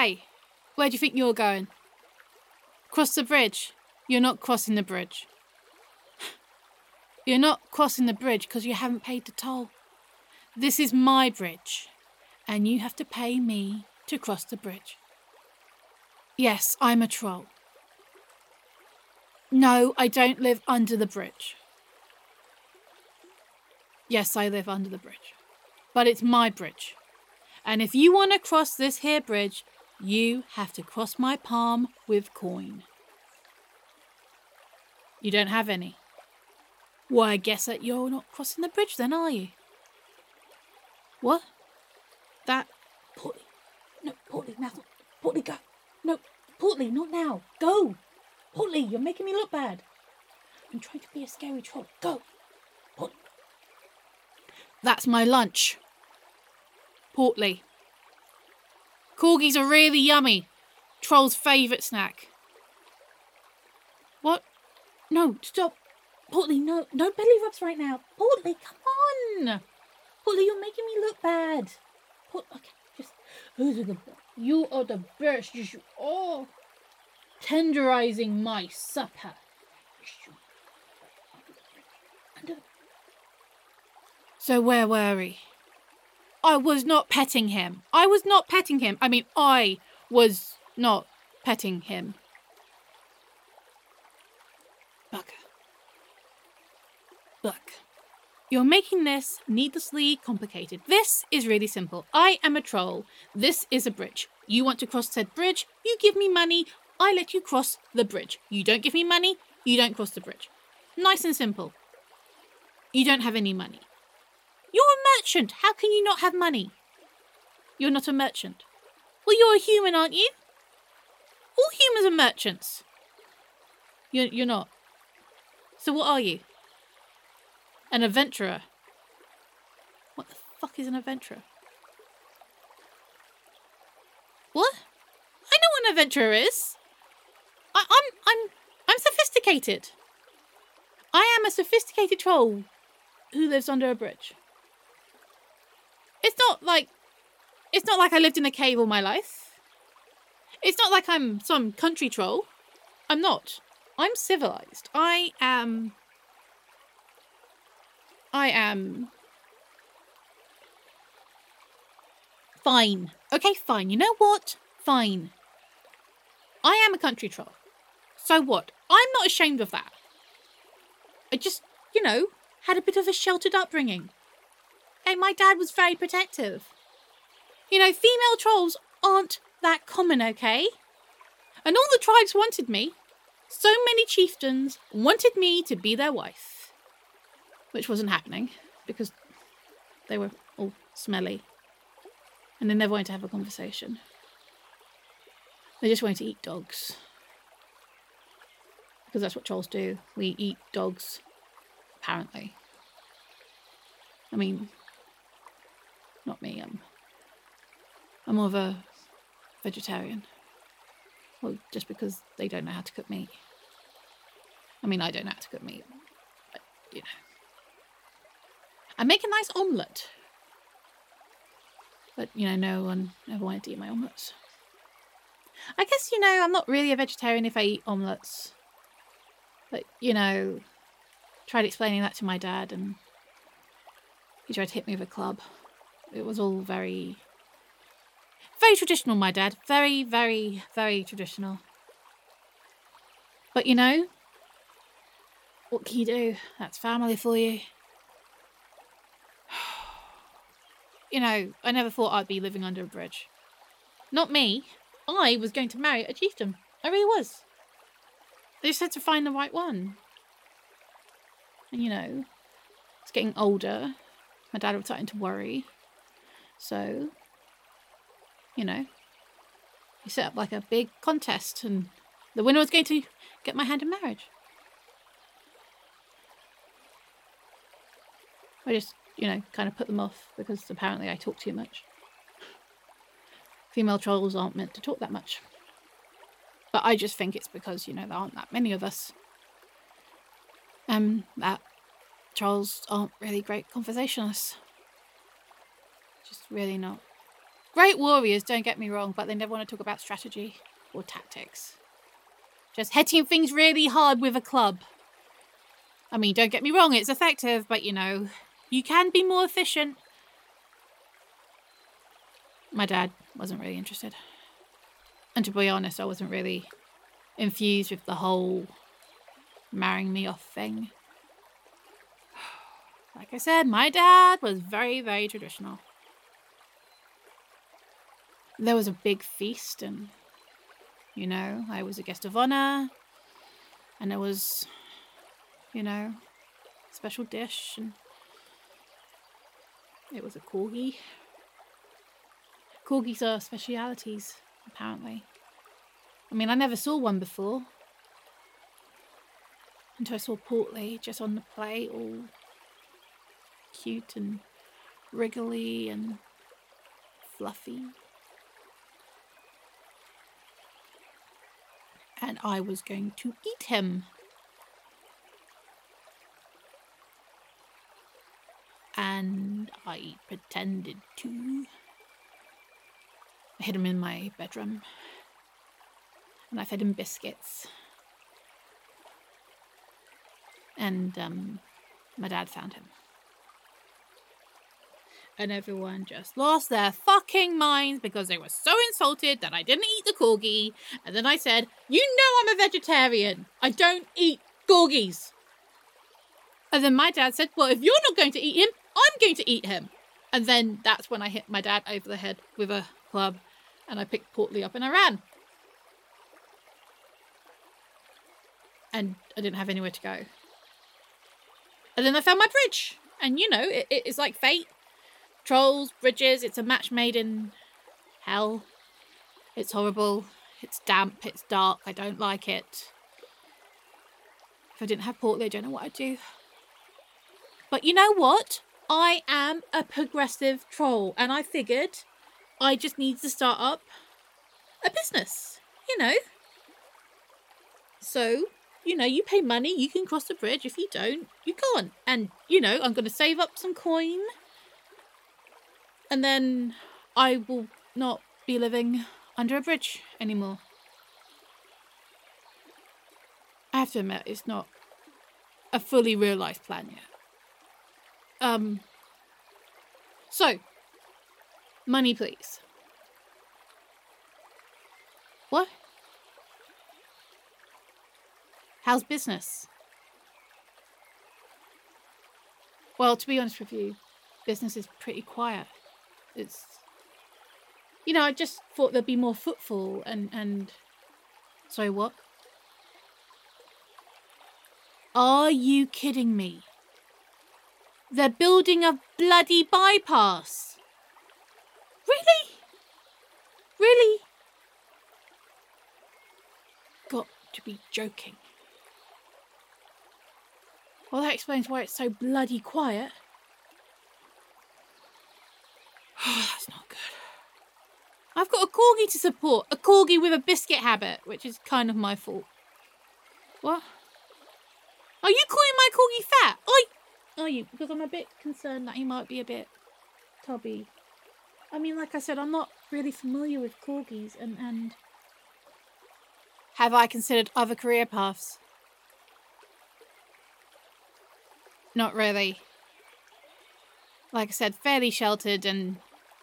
Hey, where do you think you're going? Cross the bridge. You're not crossing the bridge. You're not crossing the bridge because you haven't paid the toll. This is my bridge, and you have to pay me to cross the bridge. Yes, I'm a troll. No, I don't live under the bridge. Yes, I live under the bridge. But it's my bridge. And if you want to cross this here bridge, you have to cross my palm with coin. You don't have any. Well, I guess that you're not crossing the bridge then, are you? What? That... Portly. No, Portly, now. Portly, go. No, Portly, not now. Go. Portly, you're making me look bad. I'm trying to be a scary troll. Go. Portly. That's my lunch. Portly. Corgis are really yummy. Troll's favourite snack. What? No, stop. Portly, no belly rubs right now. Portly, come on. Portly, you're making me look bad. Okay, just... You are the best. You are tenderizing my supper. So where were we? I was not petting him. I was not petting him. I was not petting him. Bugger. Look, you're making this needlessly complicated. This is really simple. I am a troll. This is a bridge. You want to cross said bridge, you give me money, I let you cross the bridge. You don't give me money, you don't cross the bridge. Nice and simple. You don't have any money. You're a merchant. How can you not have money? You're not a merchant. Well, you're a human, aren't you? All humans are merchants. You're not. So what are you? An adventurer. What the fuck is an adventurer? What? I know what an adventurer is. I'm sophisticated. I am a sophisticated troll who lives under a bridge. It's not like I lived in a cave all my life. It's not like I'm some country troll. I'm not. I'm civilized. I am fine. Okay, fine. You know what? Fine. I am a country troll. So what? I'm not ashamed of that. I just, had a bit of a sheltered upbringing. Hey, my dad was very protective. Female trolls aren't that common, okay? And all the tribes wanted me. So many chieftains wanted me to be their wife. Which wasn't happening, because they were all smelly. And they never wanted to have a conversation. They just wanted to eat dogs. Because that's what trolls do. We eat dogs, apparently. I mean, not me. I'm more of a vegetarian. Well, just because they don't know how to cook meat. I mean, I don't know how to cook meat. But, I make a nice omelette. But, no one ever wanted to eat my omelettes. I guess, I'm not really a vegetarian if I eat omelettes. But, tried explaining that to my dad and he tried to hit me with a club. It was all very, very traditional, my dad. Very, very, very traditional. But, what can you do? That's family for you. I never thought I'd be living under a bridge. Not me. I was going to marry a chieftain. I really was. They just had to find the right one. And, it's getting older. My dad was starting to worry. So, he set up like a big contest and the winner was going to get my hand in marriage. I just, kind of put them off because apparently I talk too much. Female trolls aren't meant to talk that much. But I just think it's because, there aren't that many of us. That trolls aren't really great conversationalists. Just really not. Great warriors, don't get me wrong, but they never want to talk about strategy or tactics. Just hitting things really hard with a club. I mean, don't get me wrong, it's effective, but you can be more efficient. My dad wasn't really interested. And to be honest, I wasn't really infused with the whole marrying me off thing. Like I said, my dad was very, very traditional. There was a big feast and, I was a guest of honor. And there was, special dish. And it was a corgi. Corgis are specialities, apparently. I mean, I never saw one before. Until I saw Portly just on the plate, all cute and wriggly and fluffy. And I was going to eat him. And I pretended to. I hid him in my bedroom. And I fed him biscuits. And my dad found him. And everyone just lost their fucking minds because they were so insulted that I didn't eat the corgi. And then I said, I'm a vegetarian. I don't eat corgis. And then my dad said, well, if you're not going to eat him, I'm going to eat him. And then that's when I hit my dad over the head with a club. And I picked Portly up and I ran. And I didn't have anywhere to go. And then I found my bridge. And it's like fate. Trolls, bridges, it's a match made in hell. It's horrible. It's damp. It's dark. I don't like it. If I didn't have Portly, I don't know what I'd do. But you know what? I am a progressive troll. And I figured I just need to start up a business. So, you pay money, you can cross the bridge. If you don't, you can't. And, I'm going to save up some coin. And then I will not be living under a bridge anymore. I have to admit, it's not a fully realised plan yet. So, money please. What? How's business? Well, to be honest with you, business is pretty quiet. It's, I just thought there'd be more footfall and... Sorry, what? Are you kidding me? They're building a bloody bypass. Really? Really? Got to be joking. Well, that explains why it's so bloody quiet. That's not good. I've got a corgi to support. A corgi with a biscuit habit, which is kind of my fault. What? Are you calling my corgi fat? Are you? Because I'm a bit concerned that he might be a bit tubby. I mean, like I said, I'm not really familiar with corgis and... Have I considered other career paths? Not really. Like I said, fairly sheltered and...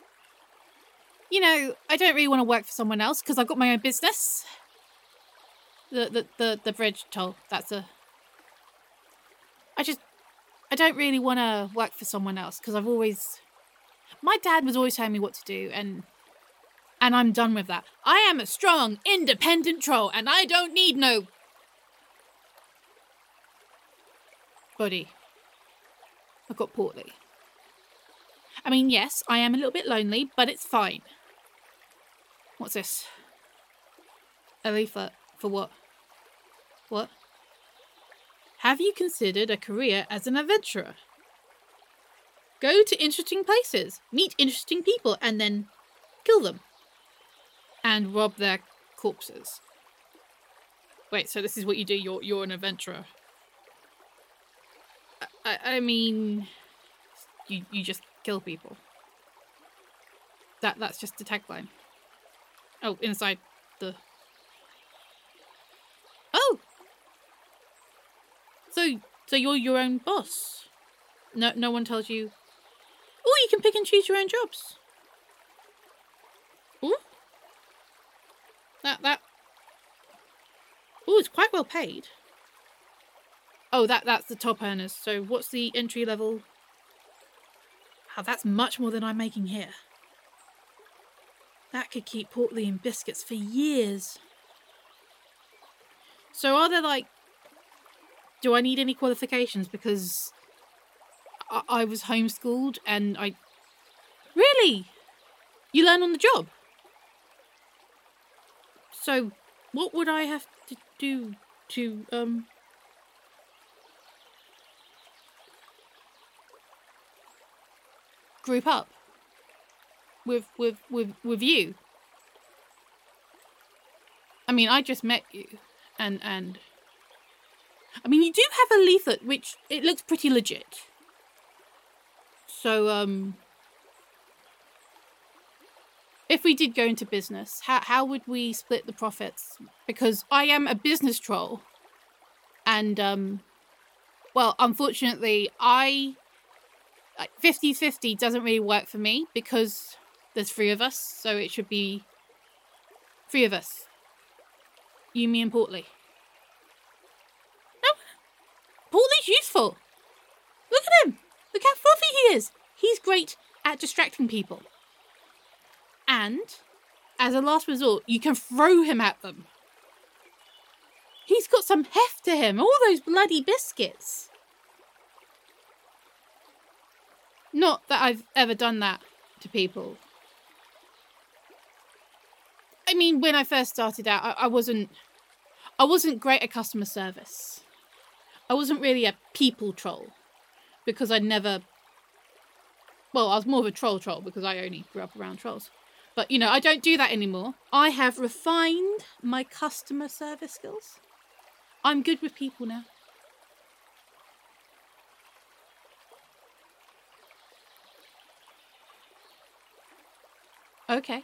I don't really want to work for someone else because I've got my own business. The bridge toll, that's a... I don't really want to work for someone else because I've always... My dad was always telling me what to do and I'm done with that. I am a strong, independent troll and I don't need no... Buddy. I've got Portly. I mean, yes, I am a little bit lonely, but it's fine. What's this? A leaflet. For what? What? Have you considered a career as an adventurer? Go to interesting places, meet interesting people, and then kill them. And rob their corpses. Wait, so this is what you do? You're an adventurer? I mean... You just kill people. That's just the tagline. Oh, inside the... Oh! So you're your own boss? No one tells you... Oh, you can pick and choose your own jobs. Oh, that. Oh, it's quite well paid. Oh, that's the top earners. So what's the entry level? Oh, that's much more than I'm making here. That could keep Portly in biscuits for years. So are there like... Do I need any qualifications? Because I was homeschooled and I... Really? You learn on the job? So what would I have to do to, group up with you? I mean, I just met you and I mean, you do have a leaflet which it looks pretty legit. So if we did go into business, how would we split the profits? Because I am a business troll and well, unfortunately, 50-50 doesn't really work for me because there's 3 of us, so it should be 3 of us. You, me, and Portly. No, Portly's useful. Look at him. Look how fluffy he is. He's great at distracting people. And, as a last resort, you can throw him at them. He's got some heft to him. All those bloody biscuits. Not that I've ever done that to people. I mean, when I first started out, I wasn't great at customer service. I wasn't really a people troll because I'd never... Well, I was more of a troll because I only grew up around trolls. But, you know, I don't do that anymore. I have refined my customer service skills. I'm good with people now. Okay.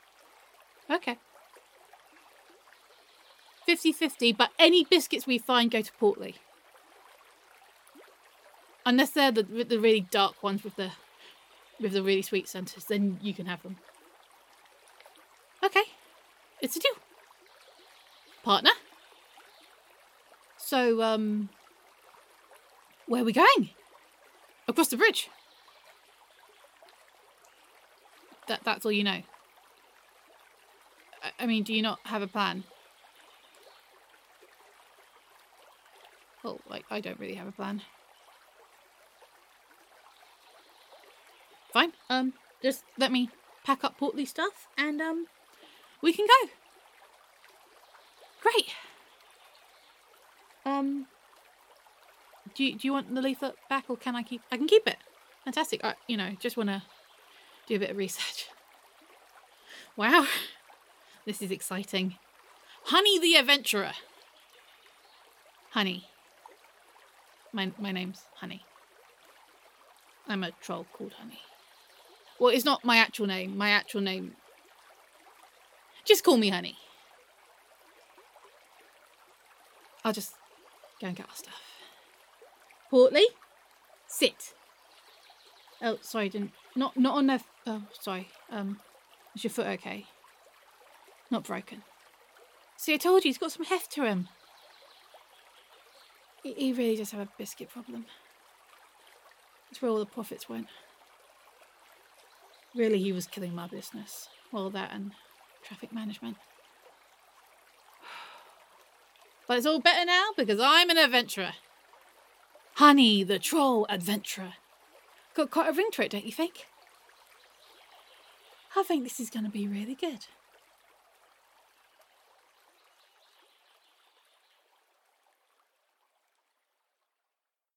50-50, but any biscuits we find go to Portly. Unless they're the really dark ones with the really sweet centres, then you can have them. Okay. It's a deal. Partner? So, where are we going? Across the bridge. That's all you know. I mean, do you not have a plan? Well, like, I don't really have a plan. Fine. Just let me pack up Portly stuff and, we can go. Great. Do you want the leaflet back or can I keep... I can keep it. Fantastic. You know, just want to do a bit of research. Wow. This is exciting. Honey the Adventurer. Honey. My name's Honey. I'm a troll called Honey. Well, it's not my actual name. My actual name... Just call me Honey. I'll just go and get our stuff. Portly, sit. Oh, sorry, not on the... Oh, sorry. Is your foot okay? Not broken. See, I told you, he's got some heft to him. He really does have a biscuit problem. That's where all the profits went. Really, he was killing my business. Well, that and traffic management. But it's all better now because I'm an adventurer. Honey, the troll adventurer. Got quite a ring to it, don't you think? I think this is going to be really good.